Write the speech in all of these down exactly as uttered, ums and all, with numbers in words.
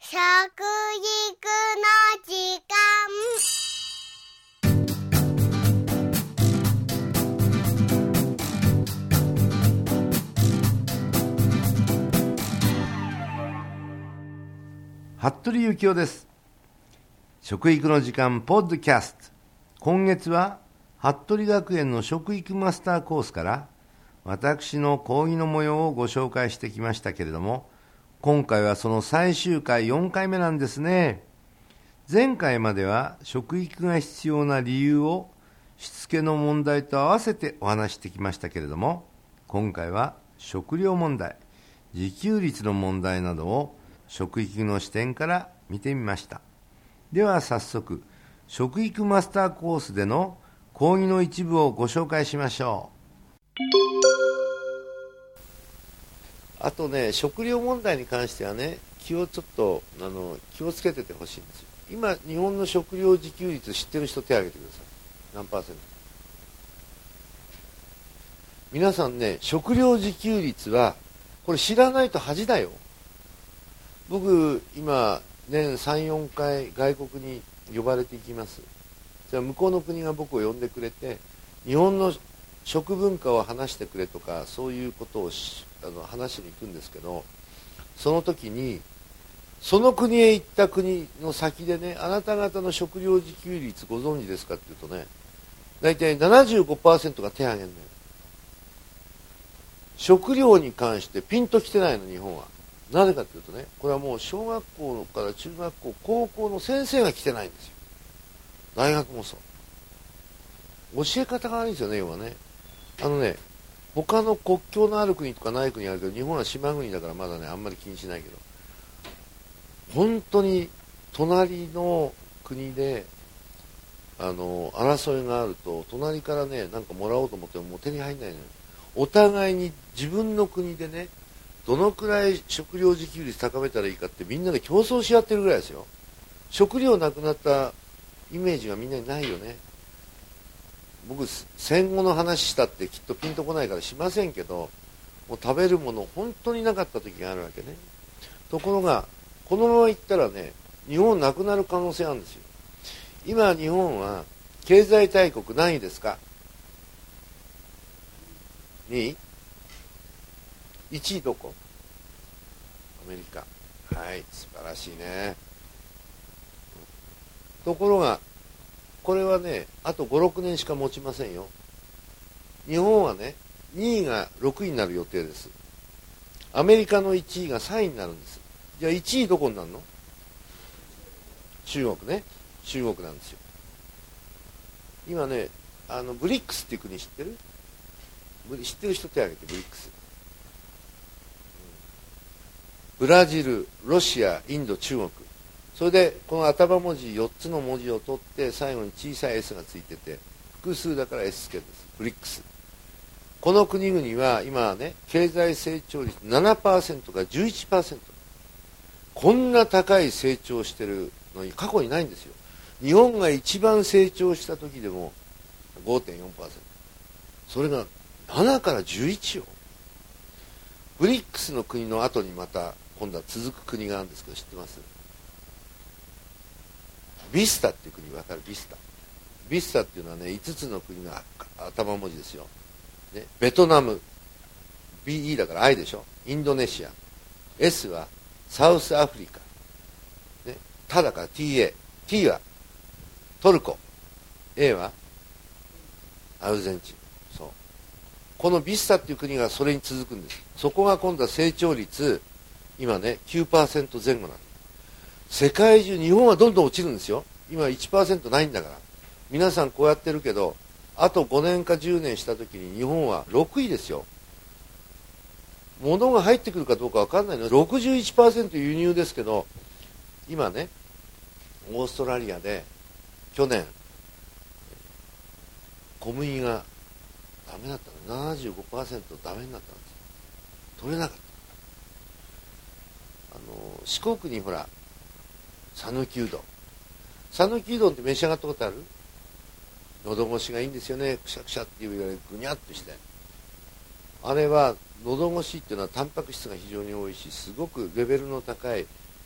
食育の時間。 服部幸男です。食育の時間ポッドキャスト。今月は服部学園の食育マスターコースから私の講義の模様をご紹介してきましたけれども、今回はその最終回よんかいめなんですね。前回までは食育が必要な理由をしつけの問題と合わせてお話してきましたけれども、今回は食料問題、自給率の問題などを食育の視点から見てみました。では早速、食育マスターコースでの講義の一部をご紹介しましょう。あとね、食料問題に関してはね、気をちょっとあの気をつけててほしいんですよ。今、日本の食料自給率知ってる人手を挙げてください。何パーセント？皆さんね、食料自給率はこれ知らないと恥だよ。僕今年さん、よんかい外国に呼ばれていきます。じゃあ向こうの国が僕を呼んでくれて、日本の食文化を話してくれとか、そういうことをあの話しに行くんですけど、その時にその国へ行った国の先でね、あなた方の食料自給率ご存知ですかって言うとね、大体 ななじゅうごパーセント が手を挙げるのよ。食料に関してピンときてないの、日本は。なぜかというとね、これはもう小学校から中学校、高校の先生が来てないんですよ。大学もそう。教え方が悪いんですよね、要はね。あのね、他の国境のある国とかない国あるけど、日本は島国だからまだね、あんまり気にしないけど、本当に隣の国で、あの、争いがあると、隣からね、なんかもらおうと思ってももう手に入んないのよ。お互いに自分の国でね、どのくらい食料自給率高めたらいいかってみんなで競争し合ってるぐらいですよ。食料なくなったイメージがみんなにないよね。僕戦後の話したってきっとピンとこないからしませんけど、もう食べるもの本当になかった時があるわけね。ところがこのままいったらね、日本なくなる可能性あるんですよ。今日本は経済大国何位ですか？にい？いちいどこ？アメリカ。はい、素晴らしいね。ところがこれはね、あとご、ろくねんしか持ちませんよ。日本はね、にいがろくいになる予定です。アメリカのいちいがさんいになるんです。じゃあいちいどこになるの？中国ね。中国なんですよ。今ね、あのブリックスっていう国知ってる？知ってる人手を挙げて。ブリックス。ブラジル、ロシア、インド、中国。それでこの頭文字よっつの文字を取って最後に小さい S がついてて、複数だから S 付けです。ブリックス。この国々は今ね、経済成長率 ななパーセント が じゅういちパーセント。こんな高い成長してるのに過去にないんですよ。日本が一番成長した時でも ごてんよんパーセント。それがななからじゅういちよ。ブリックスの国の後にまた今度は続く国があるんですけど、知ってます？ビスタっていう国、わかる？ビスタ。ビスタっていうのはね、いつつの国の頭文字ですよ。ね、ベトナム、ビーイー だから I でしょ。インドネシア。S はサウスアフリカ。ね、タだから ティーエー。T はトルコ。A はアルゼンチン。そう。このビスタっていう国がそれに続くんです。そこが今度は成長率、今ね、きゅうパーセントぜん後なんです。世界中、日本はどんどん落ちるんですよ。今 いちパーセント ないんだから。皆さんこうやってるけど、あとごねんかじゅうねんした時に日本はろくいですよ。物が入ってくるかどうか分かんないの。ろくじゅういちパーセント 輸入ですけど、今ね、オーストラリアで去年小麦がダメだったの。 ななじゅうごパーセント ダメになったんですよ。取れなかった。あの四国にほら讃岐うどん讃岐うどんって召し上がったことある？喉越しがいいんですよね。くしゃくしゃっていうよりぐにゃっとして、あれは喉越しっていうのはタンパク質が非常に多いし、すごくレベルの高い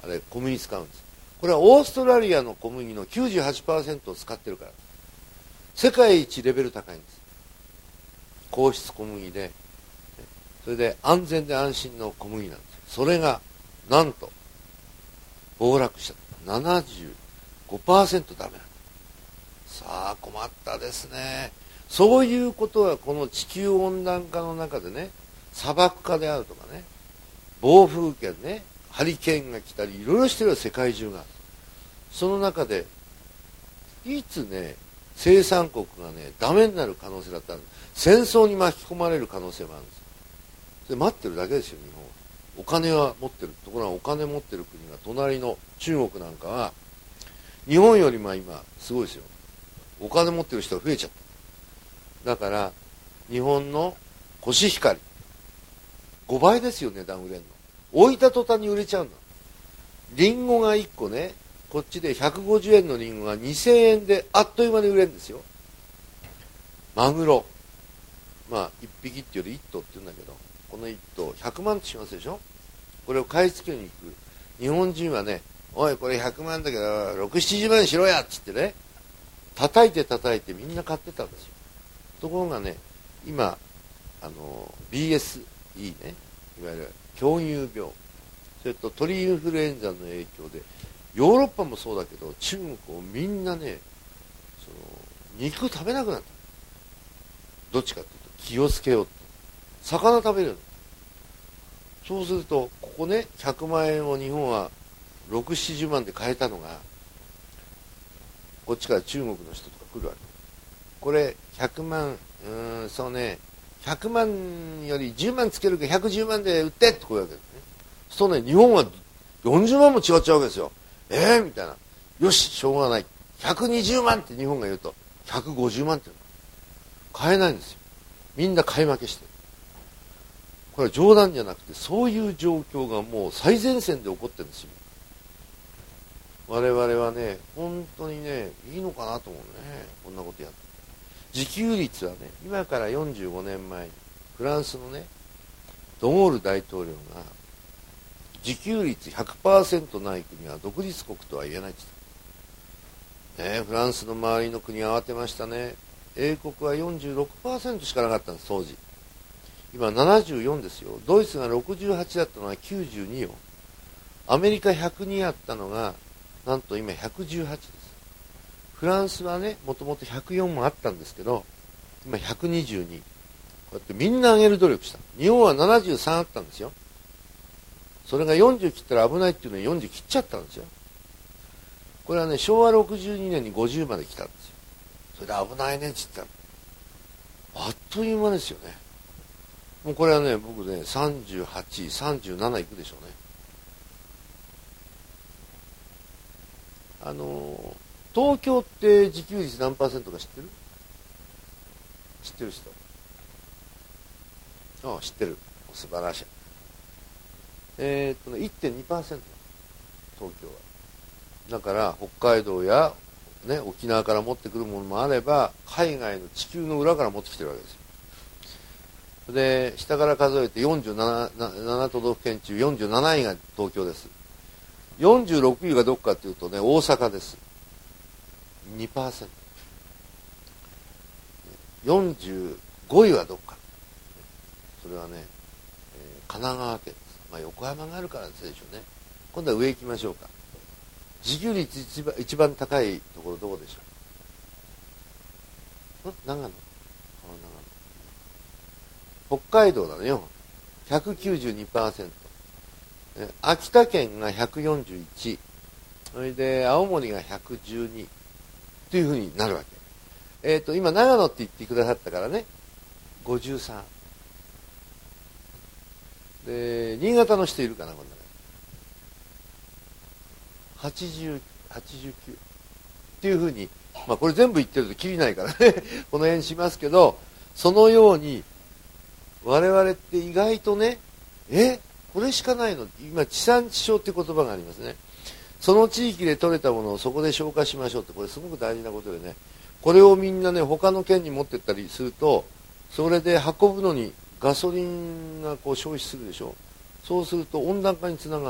あれ小麦使うんです。これはオーストラリアの小麦の きゅうじゅうはちパーセント を使ってるから、世界一レベル高いんです。皇室小麦で、それで安全で安心の小麦なんです。それがなんと暴落した。ななじゅうごパーセント ダメなんだ。さあ困ったですね。そういうことはこの地球温暖化の中でね、砂漠化であるとかね、暴風圏ね、ハリケーンが来たりいろいろしてる世界中が。その中でいつね、生産国がねダメになる可能性だったら戦争に巻き込まれる可能性もあるんです。それ待ってるだけですよ。日本はお金は持ってる。ところがお金持ってる国が隣の中国なんかは日本よりも今すごいですよ。お金持ってる人が増えちゃった。だから日本のコシヒカリごばいですよ。値段売れんの置いた途端に売れちゃうんだ。リンゴがいっこね、こっちでひゃくごじゅうえんのリンゴがにせんえんであっという間に売れるんですよ。マグロ、まあいっぴきっていうよりいっ頭って言うんだけど、このいっ頭ひゃくまんってしますでしょ。これを買い付けに行く日本人はね、おいこれひゃくまんだけどろくじゅうななじゅうまんしろやっつってね、叩いて叩いてみんな買ってたんですよ。ところがね、今あの ビーエスイー ね、いわゆる狂牛病、それと鳥インフルエンザの影響でヨーロッパもそうだけど中国をみんなね、その肉食べなくなった。どっちかというと気をつけようって、魚食べるの。そうするとここね、ひゃくまんえんを日本はろくじゅうななじゅうまんで買えたのが、こっちから中国の人とか来るわけ。これひゃくまん、うーんそうね、ひゃくまんよりじゅうまんつけるかひゃくじゅうまんで売ってってこういうわけですね。そうね、日本はよんじゅうまんも違っちゃうわけですよ。えーみたいな。よし、しょうがない。ひゃくにじゅうまんって日本が言うと、ひゃくごじゅうまんって買えないんですよ。みんな買い負けしてる。これは冗談じゃなくて、そういう状況がもう最前線で起こってるんですよ。我々はね、本当にね、いいのかなと思うね。こんなことやって。自給率はね、今からよんじゅうごねんまえに、フランスのね、ドゴール大統領が、自給率 ひゃくパーセント ない国は独立国とは言えないって言った。ね、フランスの周りの国慌てましたね。英国は よんじゅうろくパーセント しかなかったんです、当時。今ななじゅうよんですよ。ドイツがろくじゅうはちだったのはきゅうじゅうによ。アメリカひゃくにあったのが、なんと今ひゃくじゅうはちです。フランスはね、もともとひゃくよんもあったんですけど、今ひゃくにじゅうに。こうやってみんな上げる努力した。日本はななじゅうさんあったんですよ。それがよんじゅう切ったら危ないっていうのによんじゅう切っちゃったんですよ。これはね、しょうわろくじゅうにねんにごじゅうまで来たんですよ。それで危ないねって言ったら、あっという間ですよね。もうこれはね、僕ね、さんじゅうはち、さんじゅうなないくでしょうね。あのー、東京って自給率何パーセントか知ってる？知ってる人？ああ、知ってる。素晴らしい。えー、っとね、いってんにパーセント 東京は。だから北海道や、ね、沖縄から持ってくるものもあれば、海外の地球の裏から持ってきてるわけですよ。で、下から数えてよんじゅうなな都道府県中よんじゅうなないが東京です。よんじゅうろくいがどこかというとね、大阪です。にパーセント。よんじゅうごいはどこか。それはね、えー、神奈川県です。まあ横浜があるからですでしょうね。今度は上行きましょうか。自給率一番、一番高いところどこでしょう？ん？長野？あ、長野。北海道だねよ。ひゃくきゅうじゅうにパーセント。秋田県がひゃくよんじゅういち。それで青森がひゃくじゅうに。というふうになるわけ。えっと、今長野って言ってくださったからね。ごじゅうさん。で、新潟の人いるかな、こんなね。はちじゅう、はちじゅうきゅう。っていうふうに、まあこれ全部言ってるときりないからね。この辺しますけど、そのように、我々って意外とね、えこれしかないの？今、地産地消って言葉がありますね。その地域で採れたものをそこで消化しましょうって、これすごく大事なことでね、これをみんなね、他の県に持ってったりすると、それで運ぶのにガソリンがこう消費するでしょ。そうすると温暖化につながるのよ。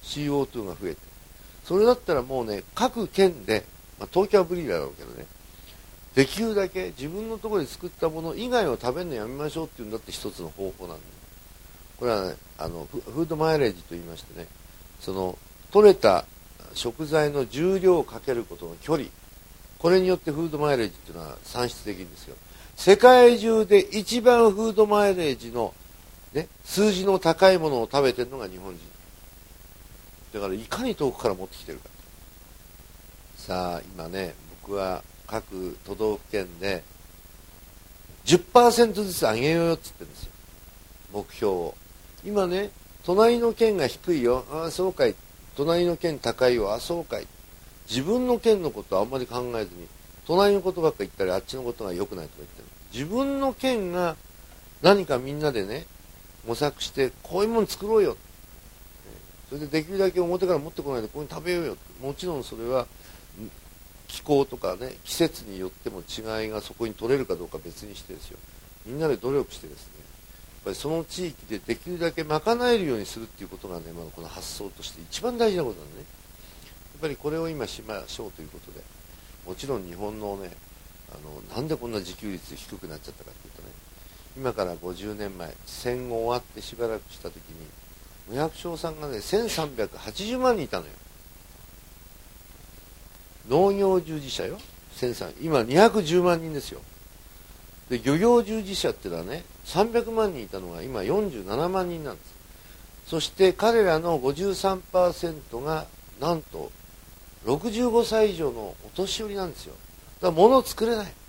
シーオーツー が増えて、それだったらもうね、各県で、まあ、東京は無理だろうけどね、できるだけ自分のところで作ったもの以外を食べるのやめましょうっていうんだって一つの方法なんで、これはね、あのフードマイレージと言いましてね、その取れた食材の重量をかけることの距離、これによってフードマイレージっていうのは算出できるんですよ。世界中で一番フードマイレージの、ね、数字の高いものを食べてるのが日本人だから、いかに遠くから持ってきてるか。さあ今ね、僕は各都道府県で じゅっパーセント ずつ上げようよって言ってるんですよ、目標を。今ね、隣の県が低いよ、ああそうかい、隣の県高いよ、ああそうかい、自分の県のことはあんまり考えずに隣のことばっか言ったり、あっちのことが良くないとか言ってる。自分の県が何かみんなでね、模索してこういうもの作ろうよ、それでできるだけ表から持ってこないでこういうの食べようよ。もちろんそれは気候とかね、季節によっても違いがそこに取れるかどうか別にしてですよ、みんなで努力してですね、やっぱりその地域でできるだけ賄えるようにするっていうことがね、まあ、この発想として一番大事なことなんでね、やっぱりこれを今しましょうということで、もちろん日本のね、あのなんでこんな自給率低くなっちゃったかっていうとね、今からごじゅうねんまえ、戦後終わってしばらくした時にお百姓さんがね、せんさんびゃくはちじゅうまんにんいたのよ。農業従事者よ、せんさん、今にひゃくじゅうまんにんですよ。で漁業従事者っていうのはね、さんびゃくまんにんいたのが今よんじゅうななまんにんなんです。そして彼らの ごじゅうさんパーセント がなんとろくじゅうごさい以上のお年寄りなんですよ。だから物を作れない。やっ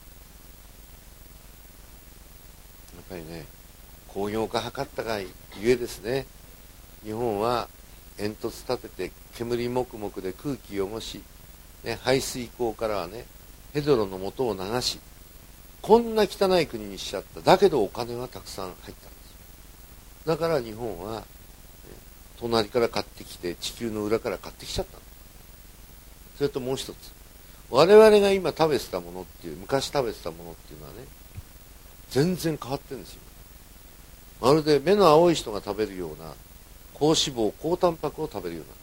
ぱりね、工業化図ったがゆえですね、日本は煙突立てて煙もくもくで空気汚し、ね、排水溝からはね、ヘドロの元を流し、こんな汚い国にしちゃった。だけどお金はたくさん入ったんですよ。だから日本は、ね、隣から買ってきて、地球の裏から買ってきちゃったの。それともう一つ、我々が今食べてたものっていう、昔食べてたものっていうのはね、全然変わってるんですよ。まるで目の青い人が食べるような高脂肪高タンパクを食べるようになった。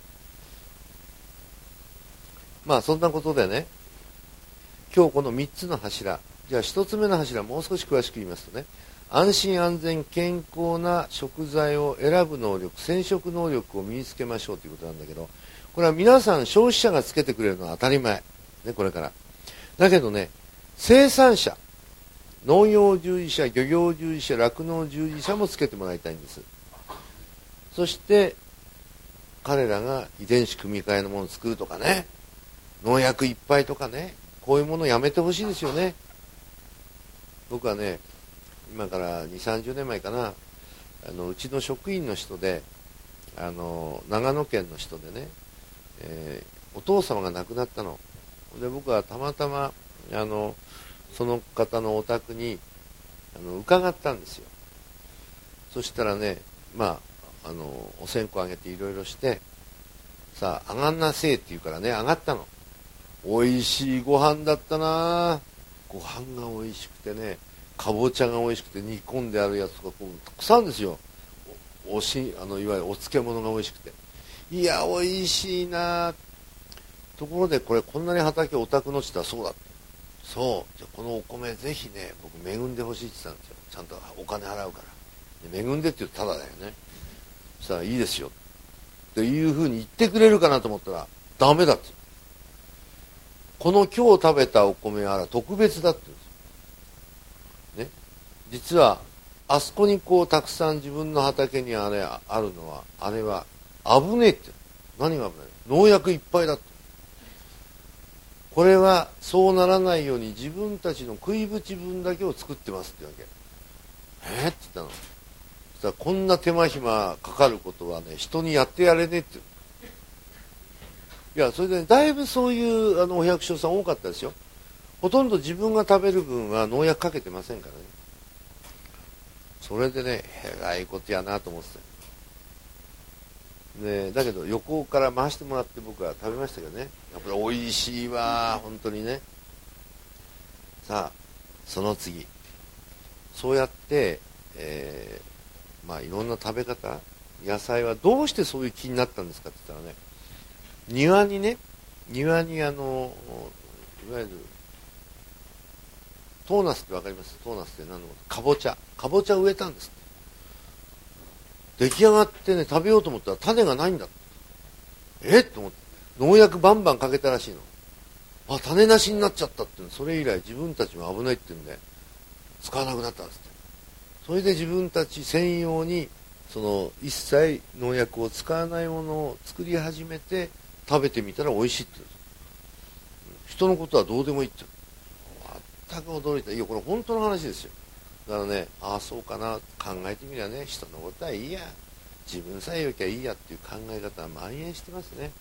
まあそんなことでね、今日このみっつの柱、じゃあひとつめの柱、もう少し詳しく言いますとね、安心安全健康な食材を選ぶ能力、選食能力を身につけましょうということなんだけど、これは皆さん消費者がつけてくれるのは当たり前ね、これから。だけどね、生産者、農業従事者、漁業従事者、酪農従事者もつけてもらいたいんです。そして彼らが遺伝子組み換えのものを作るとかね、農薬いっぱいとかね、こういうものをやめてほしいですよね。僕はね、今からにじゅう、さんじゅうねんまえかな、あのうちの職員の人で、あの長野県の人でね、えー、お父様が亡くなったので、僕はたまたまあのその方のお宅にあの伺ったんですよ。そしたらね、まああのお線香あげていろいろして、さあ上がんなせえって言うからね、上がったの。おいしいご飯だったな。ご飯がおいしくてね、かぼちゃがおいしくて煮込んであるやつとかこうたくさんですよ。お, おしあのいわゆるお漬物がおいしくて、いやおいしいな。ところでこれこんなに畑お宅の地だそうだって、そうじゃあこのお米ぜひね僕恵んでほしいって言ってたんですよ。ちゃんとお金払うから、恵んでって言うとただだよね。そしたらいいですよっていうふうに言ってくれるかなと思ったらダメだって。この今日食べたお米は特別だって言うんですよ、ね、実はあそこにこうたくさん自分の畑にあれあるのは、あれは危ねえって。何が危ない？農薬いっぱいだって。これはそうならないように自分たちの食いぶち分だけを作ってますってわけ。えー、って言ったの。そしたらこんな手間暇かかることはね人にやってやれねえって。いやそれで、ね、だいぶそういうあのお百姓さん多かったですよ。ほとんど自分が食べる分は農薬かけてませんからね。それでね、えらいことやなと思ってた。ね、だけど横から回してもらって僕は食べましたけどね、やっぱり美味しいわ本当にね。さあその次、そうやって、えー、まあいろんな食べ方野菜はどうしてそういう気になったんですかって言ったらね、庭にね、庭にあのいわゆるトーナスってわかります？トーナスって何のこと？かぼちゃかぼちゃ植えたんです。出来上がってね、食べようと思ったら種がないんだ。えっと思って農薬バンバンかけたらしいの。あ、種なしになっちゃったって、それ以来自分たちも危ないって言うんで使わなくなったんですって。それで自分たち専用にその一切農薬を使わないものを作り始めて、食べてみたら美味しいって言うんです。人のことはどうでもいいって。全く驚いた。いや、これ本当の話ですよ。だからね、ああそうかな、考えてみりゃね、人のことはいいや、自分さえ良きゃいいやっていう考え方は蔓延してますね。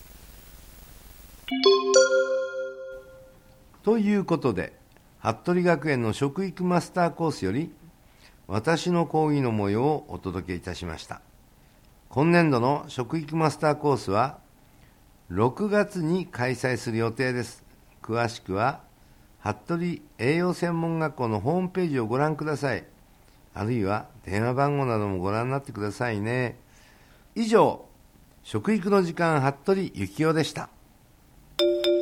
ということで、服部学園の食育マスターコースより私の講義の模様をお届けいたしました。今年度の食育マスターコースはろくがつに開催する予定です。詳しくは服部栄養専門学校のホームページをご覧ください。あるいは電話番号などもご覧になってくださいね。以上、食育の時間、服部幸男でした。